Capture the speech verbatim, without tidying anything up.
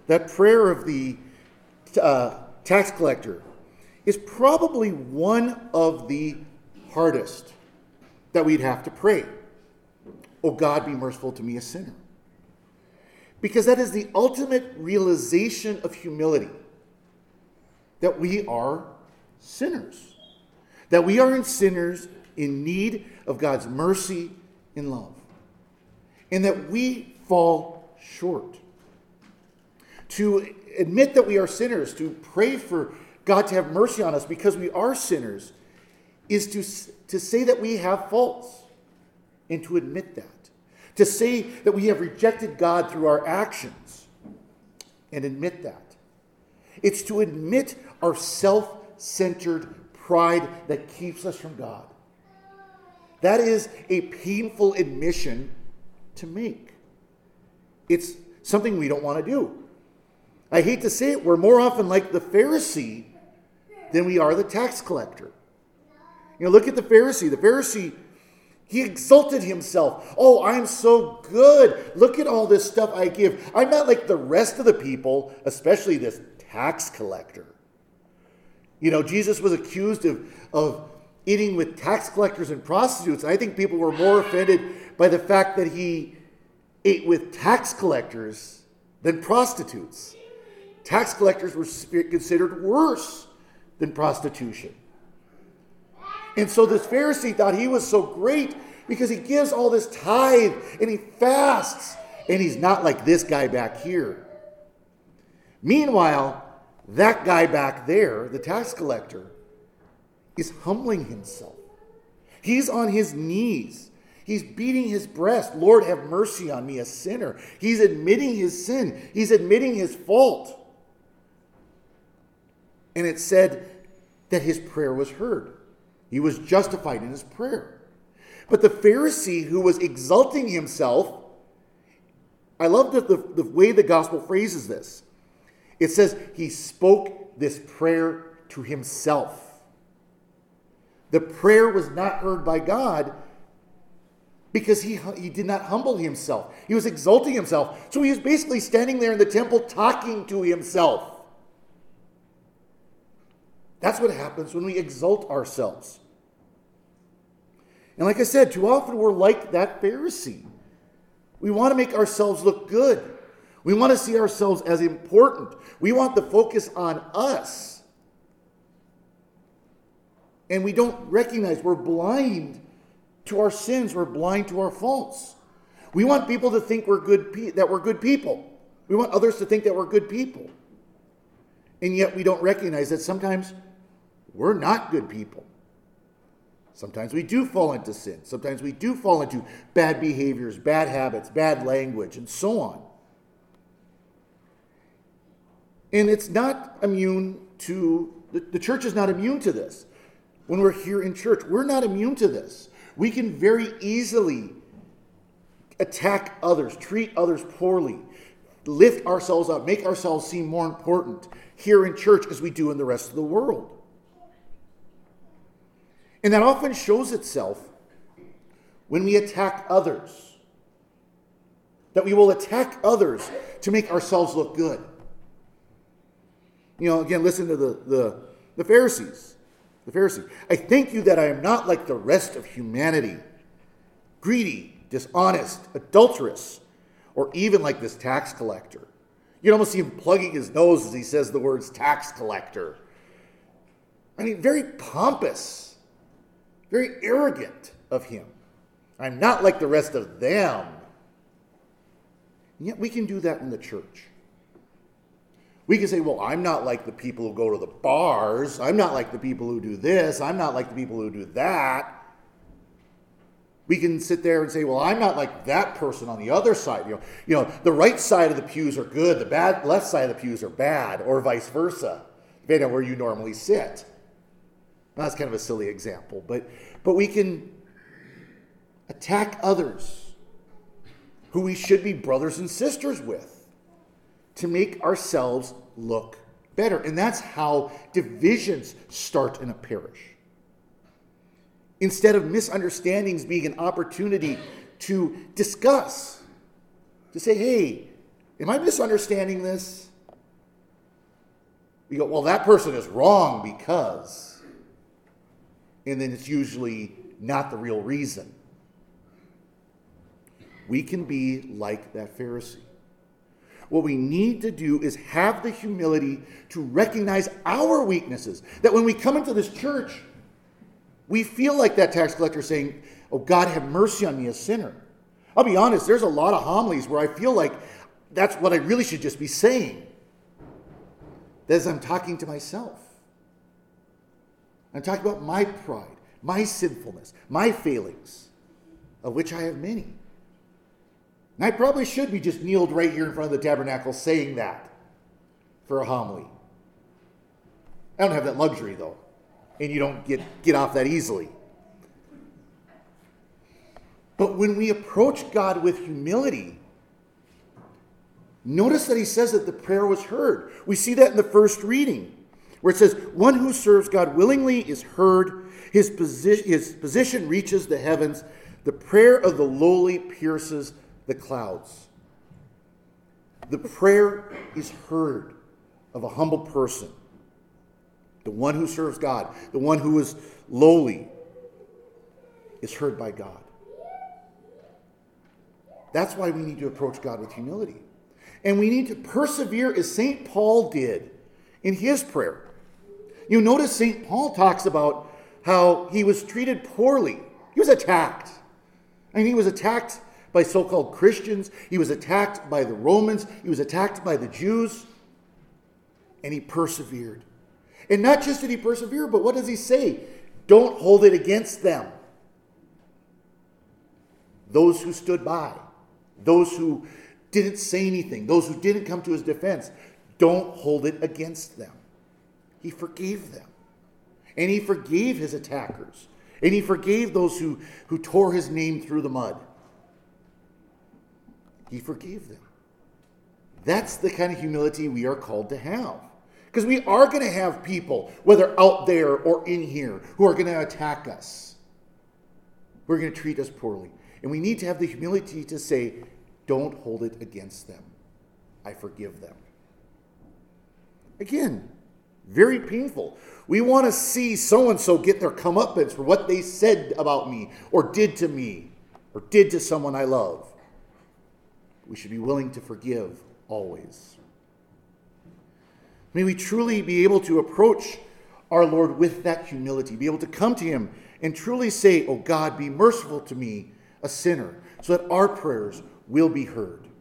that prayer of the uh, tax collector is probably one of the hardest that we'd have to pray. "Oh God, be merciful to me, a sinner." Because that is the ultimate realization of humility, that we are sinners, that we are in sinners in need of God's mercy and love, and that we fall short. To admit that we are sinners, to pray for God to have mercy on us because we are sinners, is to, to say that we have faults and to admit that. To say that we have rejected God through our actions and admit that. It's to admit our self-centered pride that keeps us from God. That is a painful admission to make. It's something we don't want to do. I hate to say it, we're more often like the Pharisee than we are the tax collector. You know, look at the Pharisee. The Pharisee, he exalted himself. "Oh, I'm so good. Look at all this stuff I give. I'm not like the rest of the people, especially this tax collector." You know, Jesus was accused of, of eating with tax collectors and prostitutes. I think people were more offended by the fact that he ate with tax collectors than prostitutes. Tax collectors were considered worse than prostitution. And so this Pharisee thought he was so great because he gives all this tithe and he fasts, and he's not like this guy back here. Meanwhile, that guy back there, the tax collector, is humbling himself. He's on his knees. He's beating his breast. "Lord, have mercy on me, a sinner." He's admitting his sin. He's admitting his fault. And it said that his prayer was heard. He was justified in his prayer. But the Pharisee who was exalting himself, I love the, the, the way the gospel phrases this. It says he spoke this prayer to himself. The prayer was not heard by God because he, he did not humble himself. He was exalting himself. So he was basically standing there in the temple talking to himself. That's what happens when we exalt ourselves. And like I said, too often we're like that Pharisee. We want to make ourselves look good. We want to see ourselves as important. We want the focus on us. And we don't recognize we're blind to our sins. We're blind to our faults. We want people to think we're good pe- that we're good people. We want others to think that we're good people. And yet we don't recognize that sometimes we're not good people. Sometimes we do fall into sin. Sometimes we do fall into bad behaviors, bad habits, bad language, and so on. And it's not immune to, the, the church is not immune to this. When we're here in church, we're not immune to this. We can very easily attack others, treat others poorly, lift ourselves up, make ourselves seem more important here in church as we do in the rest of the world. And that often shows itself when we attack others. That we will attack others to make ourselves look good. You know, again, listen to the, the, the Pharisees. The Pharisee. "I thank you that I am not like the rest of humanity, greedy, dishonest, adulterous, or even like this tax collector." You can almost see him plugging his nose as he says the words tax collector. I mean, very pompous. Very arrogant of him. "I'm not like the rest of them." And yet we can do that in the church. We can say, "Well, I'm not like the people who go to the bars. I'm not like the people who do this. I'm not like the people who do that." We can sit there and say, "Well, I'm not like that person on the other side. You know, you know, the right side of the pews are good. The bad left side of the pews are bad," or vice versa, depending on where you normally sit. Now, that's kind of a silly example, but, but we can attack others who we should be brothers and sisters with to make ourselves look better. And that's how divisions start in a parish. Instead of misunderstandings being an opportunity to discuss, to say, "Hey, am I misunderstanding this? we go, well, that person is wrong because, and then it's usually not the real reason. We can be like that Pharisee. What we need to do is have the humility to recognize our weaknesses. That when we come into this church, we feel like that tax collector saying, oh, God, have mercy on me, a sinner. I'll be honest, there's a lot of homilies where I feel like that's what I really should just be saying. As I'm talking to myself. I'm talking about my pride, my sinfulness, my failings, of which I have many. And I probably should be just kneeled right here in front of the tabernacle saying that for a homily. I don't have that luxury, though. And you don't get, get off that easily. But when we approach God with humility, notice that he says that the prayer was heard. We see that in the first reading, where it says, one who serves God willingly is heard. His position, his position reaches the heavens. The prayer of the lowly pierces the clouds. The prayer is heard of a humble person. The one who serves God, the one who is lowly, is heard by God. That's why we need to approach God with humility. And we need to persevere as Saint Paul did in his prayer. You notice Saint Paul talks about how he was treated poorly. He was attacked. I mean, he was attacked by so-called Christians. He was attacked by the Romans. He was attacked by the Jews. And he persevered. And not just did he persevere, but what does he say? Don't hold it against them. Those who stood by. Those who didn't say anything. Those who didn't come to his defense. Don't hold it against them. He forgave them. And he forgave his attackers. And he forgave those who, who tore his name through the mud. He forgave them. That's the kind of humility we are called to have. Because we are going to have people, whether out there or in here, who are going to attack us. Who are going to treat us poorly. And we need to have the humility to say, don't hold it against them. I forgive them. Again, very painful. We want to see so-and-so get their comeuppance for what they said about me, or did to me, or did to someone I love. We should be willing to forgive always. May we truly be able to approach our Lord with that humility, be able to come to him and truly say, oh God, be merciful to me, a sinner, so that our prayers will be heard.